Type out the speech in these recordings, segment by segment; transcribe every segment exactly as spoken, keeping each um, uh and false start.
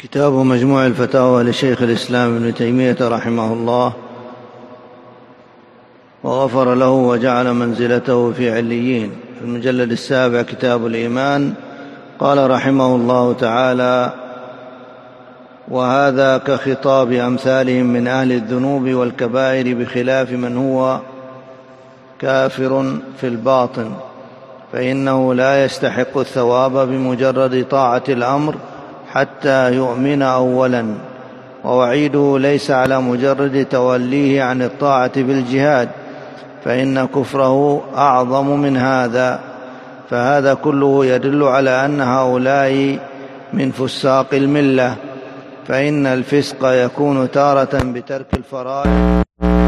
كتاب مجموع الفتاوى لشيخ الإسلام ابن تيمية رحمه الله وغفر له وجعل منزلته في عليين. المجلد السابع كتاب الإيمان. قال رحمه الله تعالى: وهذا كخطاب أمثالهم من أهل الذنوب والكبائر بخلاف من هو كافر في الباطن، فإنه لا يستحق الثواب بمجرد طاعة الأمر حتى يؤمن أولا، ووعيده ليس على مجرد توليه عن الطاعة بالجهاد، فإن كفره أعظم من هذا. فهذا كله يدل على أن هؤلاء من فساق الملة، فإن الفسق يكون تارة بترك الفرائض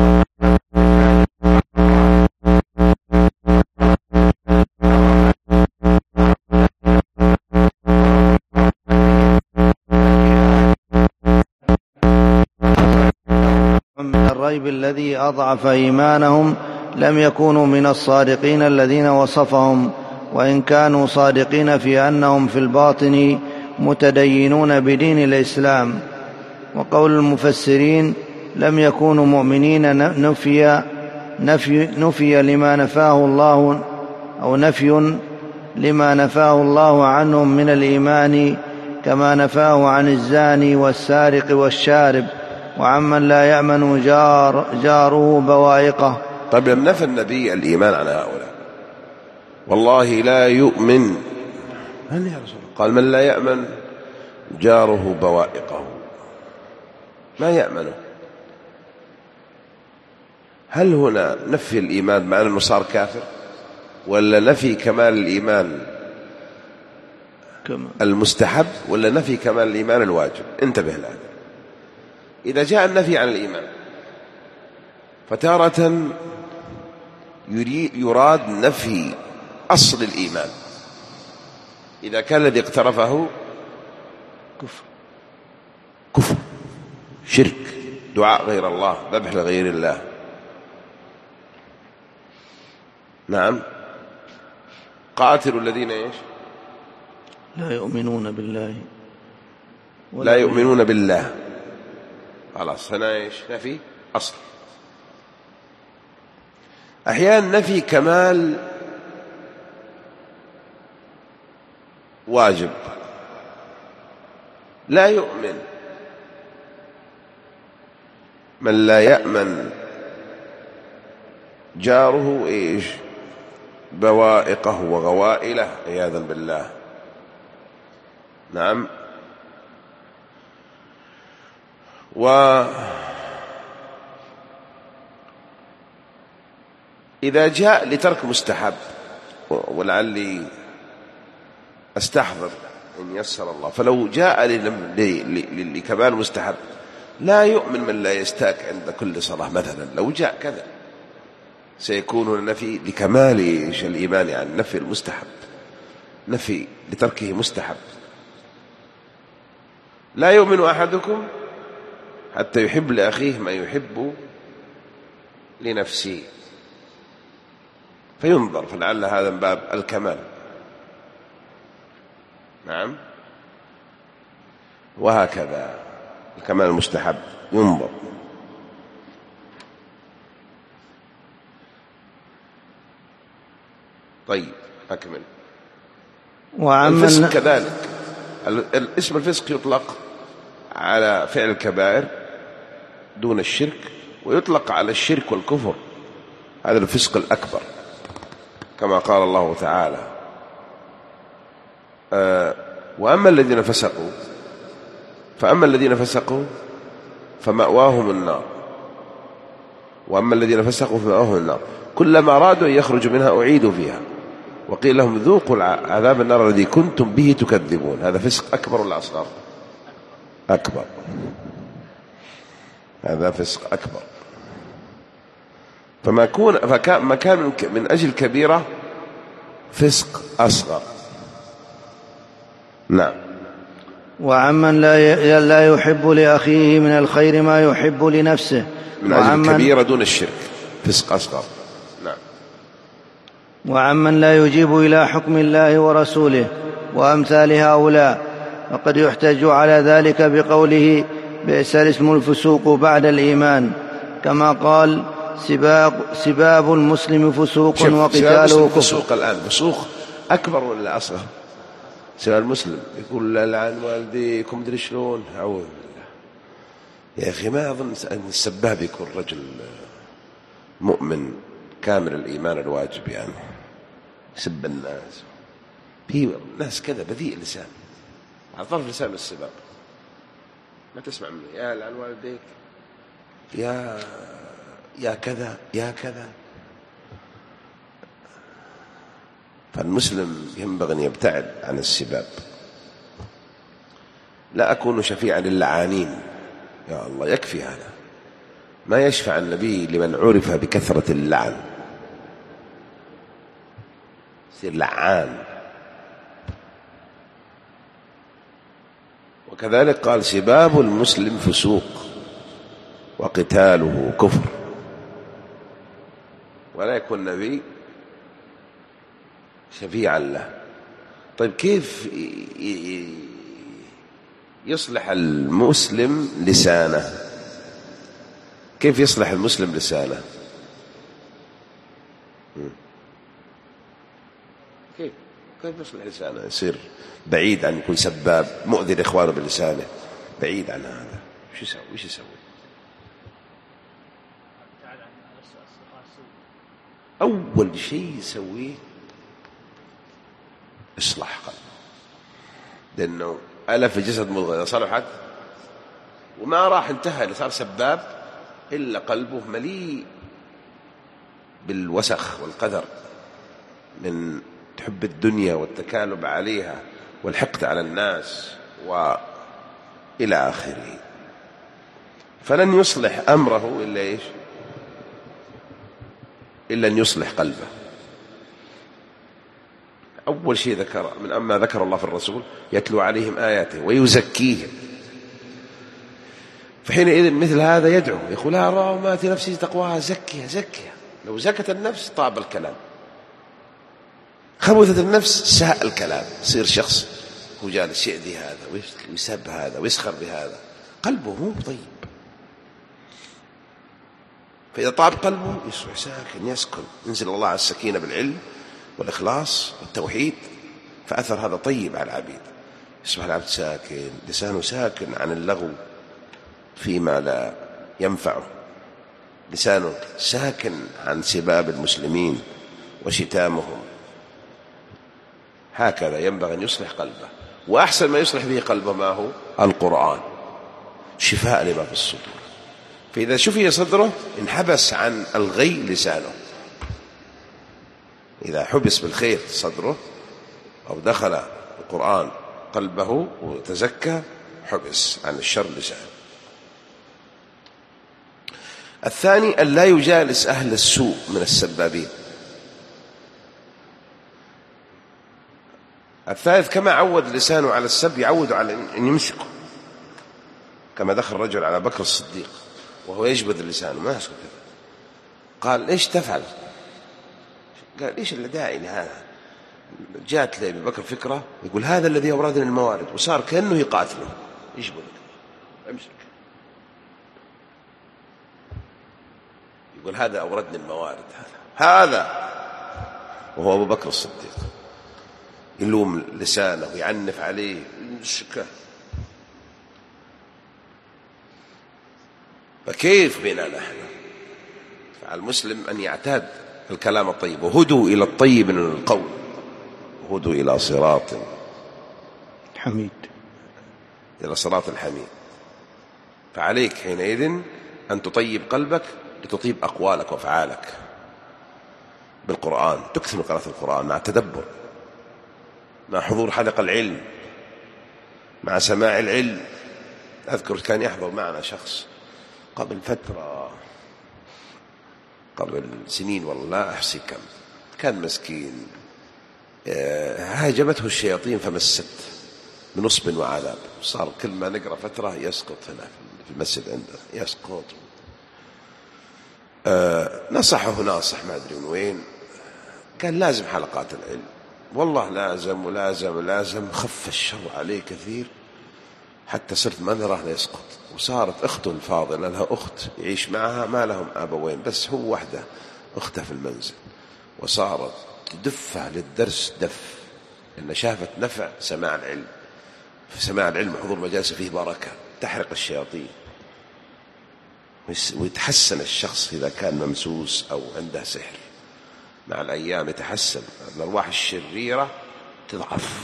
من الريب الذي أضعف إيمانهم لم يكونوا من الصادقين الذين وصفهم، وإن كانوا صادقين في أنهم في الباطن متدينون بدين الإسلام. وقول المفسرين: لم يكونوا مؤمنين نفي, نفي, نفي لما نفاه الله أو نفي لما نفاه الله عنهم من الإيمان، كما نفاه عن الزاني والسارق والشارب وعمن لا يأمن جار جاره بوائقه. طيب، لم نفى النبي الإيمان عن هؤلاء، والله لا يؤمن من يا رسول الله؟ قال: من لا يأمن جاره بوائقه، ما يأمنه. هل هنا نفي الإيمان مع أنه صار كافر، ولا نفي كمال الإيمان المستحب، ولا نفي كمال الإيمان الواجب؟ انتبه لهذا. إذا جاء النفي عن الإيمان فتارة يراد نفي أصل الإيمان، إذا كان الذي اقترفه كفر كفر شرك، دعاء غير الله، ذبح لغير الله. نعم. قاتلوا الذين ايش؟ لا يؤمنون بالله لا يؤمنون بالله. خلاص، هنا ايش؟ نفي أصل. أحيانا نفي كمال واجب، لا يؤمن من لا يأمن جاره إيش؟ بوائقه وغوائله عياذا بالله. نعم. وإذا جاء لترك مستحب، ولعلي أستحضر إن يسر الله، فلو جاء لكمال مستحب لا يؤمن من لا يستاك عند كل صلاة مثلا، لو جاء كذا سيكون نفي لكمال الإيمان، يعني نفي المستحب، نفي لتركه مستحب. لا يؤمن أحدكم حتى يحب لأخيه ما يحب لنفسه، فينظر، فلعل هذا من باب الكمال. نعم. وهكذا الكمال المستحب ينظر. طيب، أكمل. الفسق كذلك، الاسم الفسق يطلق على فعل الكبائر دون الشرك، ويطلق على الشرك والكفر، هذا الفسق الأكبر، كما قال الله تعالى: آه وأما الذين فسقوا فأما الذين فسقوا فمأواهم النار وأما الذين فسقوا فمأواهم النار كلما أرادوا أن يخرجوا منها أعيدوا فيها وقيل لهم ذوقوا عذاب النار الذي كنتم به تكذبون. هذا فسق أكبر ولا أصغر؟ أكبر. هذا فسق أكبر. فما كون فما كان من أجل كبيرة فسق أصغر. نعم. وعمن لا لا يحب لأخيه من الخير ما يحب لنفسه، من أجل كبيرة دون الشرك، فسق أصغر. نعم. وعمن لا يجيب إلى حكم الله ورسوله وأمثال هؤلاء، وقد يحتج على ذلك بقوله بئس الاسم الفسوق بعد الإيمان، كما قال سباب, سباب المسلم فسوق وقتاله كفر. فسوق الآن فسوق أكبر ولا أصغر؟ سباب المسلم يقول لعن والديكم مدري شلون، أعوذ بالله يا أخي. ما أظن أن السباب يكون رجل مؤمن كامل الإيمان الواجب، يعني يسب الناس. في ناس كذا بذيء اللسان، على طرف لسان السباب، ما تسمع منه يا لعن والديك، يا يا كذا يا كذا. فالمسلم ينبغي أن يبتعد عن السباب. لا أكون شفيعا للعانين، يا الله يكفي هذا. ما يشفع النبي لمن عرف بكثرة اللعن، يصير لعان. وكذلك قال سباب المسلم فسوق وقتاله كفر. ولا يكون النبي شفيعا له. طيب كيف يصلح المسلم لسانه؟ كيف يصلح المسلم لسانه؟ كيف كيف يصلح لسانه؟ يصير بعيد عن يكون سباب مؤذي لإخوانه بلسانه، بعيد عن هذا. وش يسوي؟ وش يسوي؟ أول شيء يسويه إصلاح قلبه، لأنه ألف الجسد مضغة إذا صلحت وما راح انتهى اللي صار سباب إلا قلبه مليء بالوسخ والقدر من حب الدنيا والتكالب عليها والحقد على الناس وإلى آخره. فلن يصلح أمره إلا إيش؟ إلا أن يصلح قلبه. أول شيء ذكر من أما ذكر الله في الرسول يتلو عليهم آياته ويزكيهم، فحينئذ مثل هذا يدعو يقول لا اللهم آت نفسي تقواها زكيها زكيها. لو زكت النفس طاب الكلام، خبثت النفس ساء الكلام، يصير شخص هو جالس يأذي هذا ويسب هذا ويسخر بهذا، قلبه مو طيب. فإذا طاب قلبه يصبح ساكن يسكن، ينزل الله على السكينة بالعلم والإخلاص والتوحيد، فأثر هذا طيب على العبيد. يصبح العبد ساكن، لسانه ساكن عن اللغو فيما لا ينفعه، لسانه ساكن عن سباب المسلمين وشتامهم. هكذا ينبغي أن يصلح قلبه. وأحسن ما يصلح به قلبه ما هو؟ القرآن، شفاء لما في الصدور. فإذا شفي صدره انحبس عن الغي لسانه. إذا حبس بالخير صدره أو دخل القرآن قلبه وتزكى حبس عن الشر لسانه. الثاني أن لا يجالس أهل السوء من السبابين. الثالث كما عود لسانه على السب يعود على أن يمسكه، كما دخل الرجل على بكر الصديق وهو يجبذ لسانه ما يسكت. قال إيش تفعل؟ قال إيش اللي داعي لهذا؟ جاءت لأبي بكر فكرة يقول هذا الذي أوردني الموارد، وصار كأنه يقاتله يجبذ امسك، يقول هذا أوردني الموارد، هذا هذا وهو أبو بكر الصديق يلوم لسانه ويعنف عليه يمسكه. فكيف بنا نحن؟ فعلى المسلم أن يعتاد الكلام الطيب، وهدوا إلى الطيب من القول وهدوا إلى صراط حميد، إلى صراط الحميد. فعليك حينئذ أن تطيب قلبك لتطيب أقوالك وأفعالك بالقرآن، تكثر من قراءة القرآن مع التدبر، مع حضور حلقة العلم، مع سماع العلم. أذكر كان يحضر معنا شخص قبل فترة، قبل سنين والله لا أحصي كم، كان مسكين هاجمته الشياطين فمست بنصب وعذاب، صار كل ما نقرأ فترة يسقط هنا في المسجد عنده يسقط. أه نصحه ناصح ما أدري من وين، كان لازم حلقات العلم، والله لازم ولازم ولازم، خف الشر عليه كثير حتى صرت ما نراه يسقط. وصارت أخته الفاضلة لها أخت يعيش معها ما لهم أبوين بس هو وحده أخته في المنزل، وصارت تدفع للدرس دف إن شافت نفع سماع العلم. في سماع العلم وحضور مجالس فيه بركة تحرق الشياطين، ويتحسن الشخص إذا كان ممسوس أو عنده سحر مع الأيام، يتحسن الأرواح الشريرة تضعف.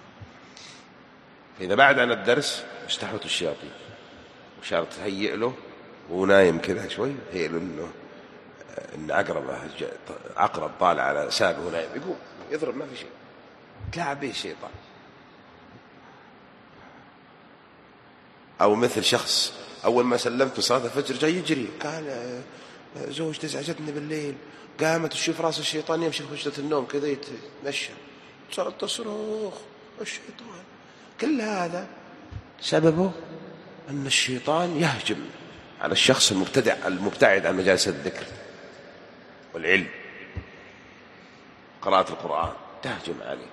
فإذا بعد عن الدرس استحوت الشياطين وشارت تهيئ له وهو نايم كذا شوي، هي له إنه إن عقرب عقرب طالع على ساقه وهو نايم، يقوم يضرب ما في شيء، تلعب به الشيطان. أو مثل شخص أول ما سلمت صلاة الفجر جاي يجري، قال زوجتي ازعجتني بالليل، قامت تشوف راس الشيطان يمشي في خشة النوم كذا يتمشى، صارت تصرخ الشيطان. كل هذا سببه أن الشيطان يهجم على الشخص المبتدع المبتعد عن مجالس الذكر والعلم، قراءة القرآن تهجم عليه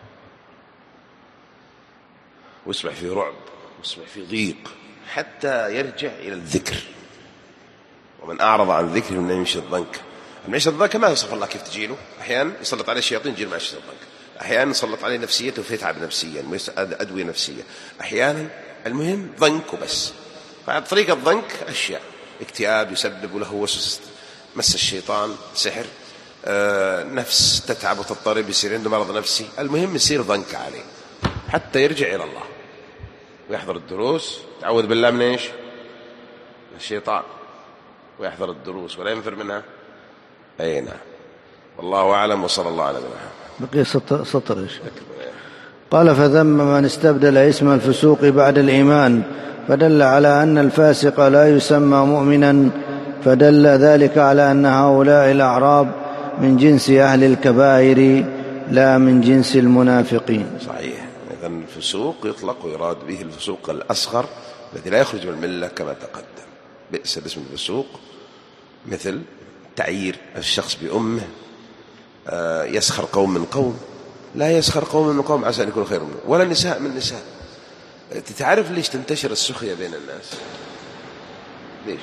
ويصبح فيه رعب ويصبح فيه ضيق حتى يرجع إلى الذكر. ومن أعرض عن ذكر من يمشي الضنك. المعيشة الضنك ما يوصف الله كيف تجيله، أحيانا يسلط عليه الشياطين يجيله معيشة الضنك، أحيانا يسلط عليه نفسيته فيتعب نفسيا أدوية نفسية، أحيانا المهم ضنك وبس. فعلى طريق الضنك أشياء اكتئاب يسبب له وسوسة مس الشيطان، سحر، آه، نفس تتعب وتضطرب، يصير عنده مرض نفسي، المهم يصير ضنك عليه حتى يرجع إلى الله ويحضر الدروس. تعوذ بالله من إيش؟ الشيطان، ويحضر الدروس ولا ينفر منها. أي نعم، والله أعلم، وصلى الله على محمد. بقي سطر إيش؟ قال فذم من استبدل اسم الفسوق بعد الإيمان، فدل على أن الفاسق لا يسمى مؤمنا، فدل ذلك على أن هؤلاء الأعراب من جنس أهل الكبائر لا من جنس المنافقين. صحيح. إذن الفسوق يطلق ويراد به الفسوق الأصغر الذي لا يخرج من الملة كما تقدم. بئس الاسم الفسوق مثل تعيير الشخص بأمه، آه يسخر قوم من قوم، لا يسخر قوم من قوم عسى أن يكون خير منه، ولا نساء من نساء. تتعرف ليش تنتشر السخرية بين الناس؟ ليش؟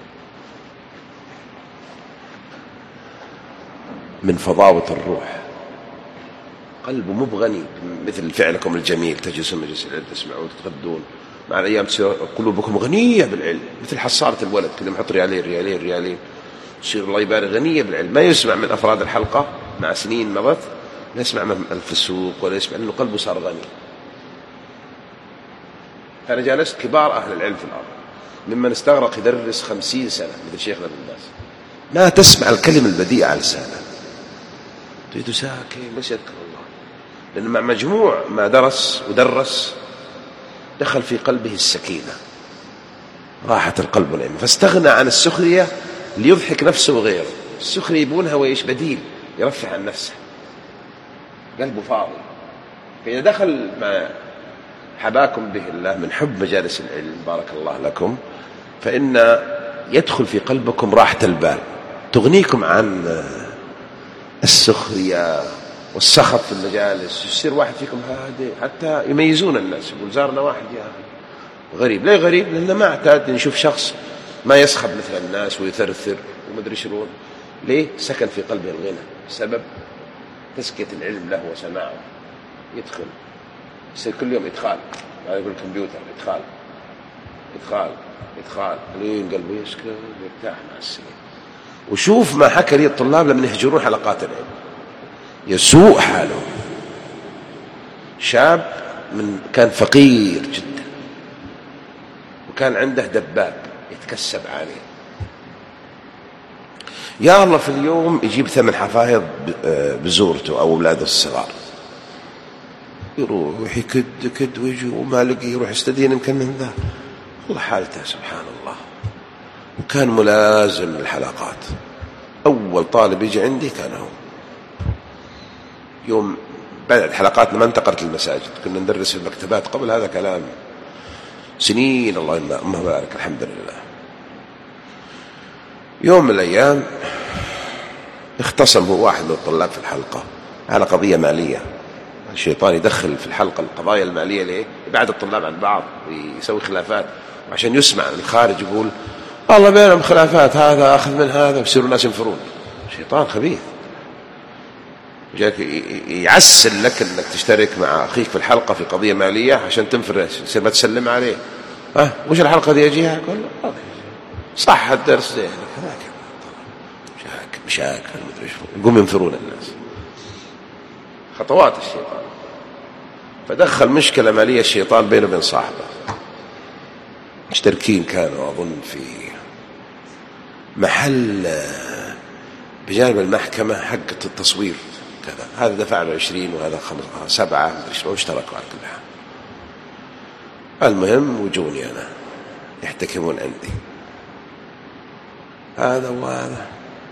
من فضاوة الروح، قلبه مو بغني مثل فعلكم الجميل، تجلسون مجلس العلم تسمعون تتغدون، مع الأيام تصير قلوبكم غنية بالعلم مثل حصارة الولد، كل ما يحط ريالين ريالين ريالين تصير الله يبارك غنية بالعلم. ما يسمع من أفراد الحلقة مع سنين مضت، لا يسمع من الفسوق ولا يسمع، أنه قلبه صار غني. أنا جالست كبار أهل العلم في الأرض ممن استغرق يدرس خمسين سنة مثل شيخنا بن باز، ما تسمع الكلمة البديئة على لسانه، تريد ساكن بس يذكر الله، لأنه مع مجموع ما درس ودرس دخل في قلبه السكينة، راحة القلب والعلم، فاستغنى عن السخرية ليضحك نفسه وغيره. السخرية يبونها وإيش بديل يرفع عن نفسه، قلبه فاضي. فإذا دخل ما حباكم به الله من حب مجالس العلم بارك الله لكم، فإن يدخل في قلبكم راحة البال تغنيكم عن السخرية والسخط في المجالس. يصير واحد فيكم هادئ حتى يميزون الناس، يقول زارنا واحد يا أخي غريب. ليه غريب؟ لأنه ما اعتاد نشوف شخص ما يسخب مثل الناس ويثرثر ومدري شلون. ليه؟ سكن في قلبه الغنى، سبب تزكية العلم له وسماعه. يدخل يصير كل يوم إدخال، هذا يقول الكمبيوتر إدخال إدخال إدخال، لين قلبه يسكن ويرتاح مع السنين. وشوف ما حكى لي الطلاب لما يهجرون حلقات العلم، يسوء حاله. شاب من كان فقير جدا وكان عنده دباب يتكسب عليه، يا الله في اليوم يجيب ثمن حفايض بزورته أو أولاده الصغار، يروح يكد يكد ويجي وما لقي، يروح يستدين يمكن من ذا. والله حالته سبحان الله. وكان ملازم للحلقات، أول طالب يجي عندي كان هو. يوم بعد حلقاتنا ما انتقلت للمساجد، كنا ندرس في المكتبات، قبل هذا كلام سنين اللهم بارك الحمد لله. يوم من الأيام اختصم هو واحد من الطلاب في الحلقة على قضية مالية، الشيطان يدخل في الحلقة القضايا المالية ليه؟ يبعد الطلاب عن بعض ويسوي خلافات، وعشان يسمع من الخارج يقول والله بينهم خلافات، هذا أخذ من هذا، ويصيروا الناس ينفرون. الشيطان خبيث، جاك يعسل لك أنك تشترك مع أخيك في الحلقة في قضية مالية عشان تنفر، يصير ما تسلم عليه. ها وش الحلقة دي أجيها؟ يقول صح الدرس ده كذاك مشاكل مشاكل مدري ايش، يقوم ينفرون الناس. خطوات الشيطان. فدخل مشكلة مالية الشيطان بينه وبين صاحبه، مشتركين كانوا أظن في محل بجانب المحكمة حقة التصوير كذا، هذا دفع له عشرين وهذا خمسة سبعة مدري شلون، اشتركوا على كل حال. المهم وجوني أنا يحتكمون عندي هذا وهذا.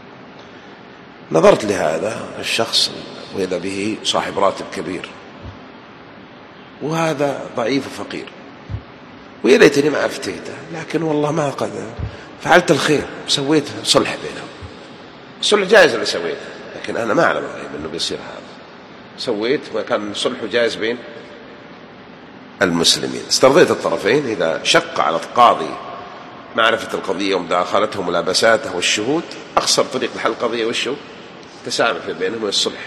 نظرت لهذا الشخص وإذا به صاحب راتب كبير، وهذا ضعيف وفقير، ويا ليتني ما أفتيته، لكن والله ما قد فعلت الخير وسويت صلح بينهم. الصلح جائز اللي سويته، لكن أنا ما أعلم غيب أنه بيصير هذا. سويت وكان صلح جائز بين المسلمين. استرضيت الطرفين، إذا شق على القاضي معرفة القضية ومداخلته وملابساته والشهود، أقصر طريق لحل القضية والشهود تسامح بينهم والصلح.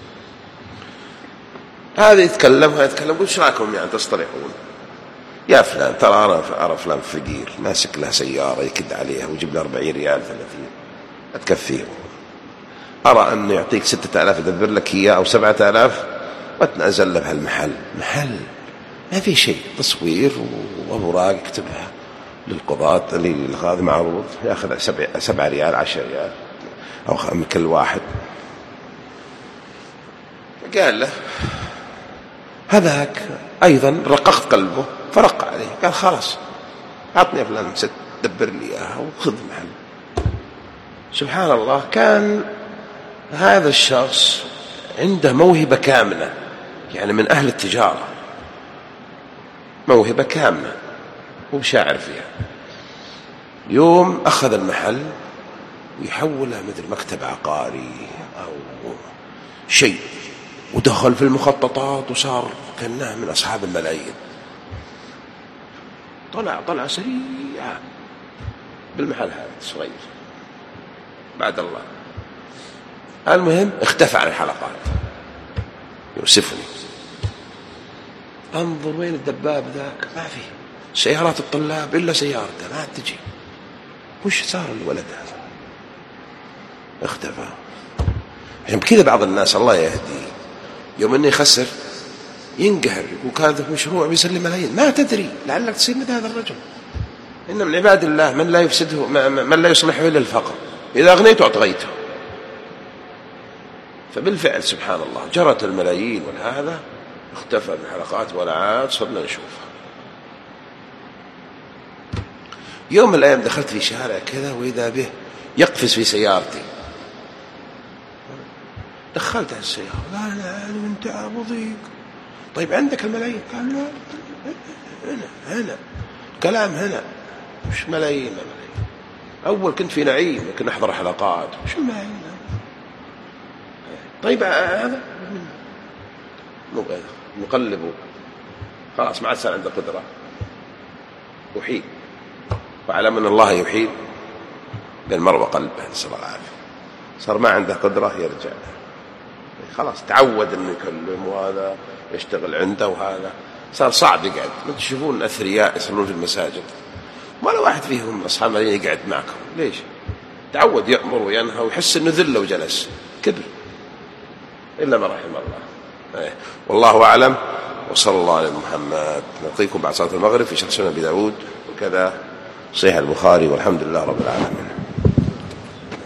هذا يتكلم هذا يتكلم، وش رايكم يعني تصطلحون؟ يا فلان ترى أنا أرى فلان فقير ماسك له سيارة يكد عليها ويجيب له أربعين ريال ثلاثين أتكفيه، أرى أنه يعطيك ستة آلاف يدبر لك إياه أو سبعة آلاف وتنزل له بهالمحل. محل ما في شيء، تصوير وأوراق يكتبها للقضاة اللي هذا معروض، يأخذ سبع سبعة ريال عشر ريال أو من كل واحد. قال له هذاك أيضا رققت قلبه فرق عليه، قال خلاص أعطني فلان ست دبر لي إياها وخذ محل. سبحان الله، كان هذا الشخص عنده موهبة كاملة، يعني من أهل التجارة، موهبة كاملة وشاعر فيها. يوم أخذ المحل ويحوله مثل مكتب عقاري أو شيء، ودخل في المخططات وصار كأنه من أصحاب الملايين. طلع طلع سريع بالمحل هذا صغير بعد الله. المهم اختفى عن الحلقات. يوسفني انظر وين الدباب ذاك، ما فيه سيارات الطلاب إلا سيارته ما تجي. وش صار الولد هذا؟ اختفى. عشان كذا بعض الناس الله يهدي يوم انه يخسر ينقهر، وكان مشروع بيسلم ملايين، ما تدري لعلك تصير مثل هذا الرجل. إن من عباد الله من لا يفسده من لا يصلحه إلا الفقر، إذا أغنيته أطغيته. فبالفعل سبحان الله جرت الملايين، والهذا اختفى من حلقات ولا عاد صرنا نشوفها. يوم من الأيام دخلت في شارع كذا وإذا به يقفز في سيارتي. دخلت على السيارة، لا لا من تعب وضيق. طيب عندك الملايين؟ قال لا هنا هنا كلام هنا. مش ملايين ملايين، أول كنت في نعيم كنا نحضر حلقات، مش ملايين. طيب هذا نقلبه خلاص ما عاد صار عنده قدرة، وحيد. وعلى من الله يحيد بالمرء وقلبه، نسأل الله العافية. صار ما عنده قدرة يرجع، خلاص تعود انه يكلم، وهذا يشتغل عنده، وهذا صار صعب يقعد. ما تشوفون اثرياء يصلون في المساجد ولا واحد فيهم اصحاب ملايين يقعد معكم، ليش؟ تعود يأمر وينهى ويحس انه ذل وجلس كبر، الا ما رحم الله. والله اعلم، وصلى الله على محمد. نلقيكم بعد صلاة المغرب في شرح سنن أبي داود، وكذا صحيح البخاري، والحمد لله رب العالمين.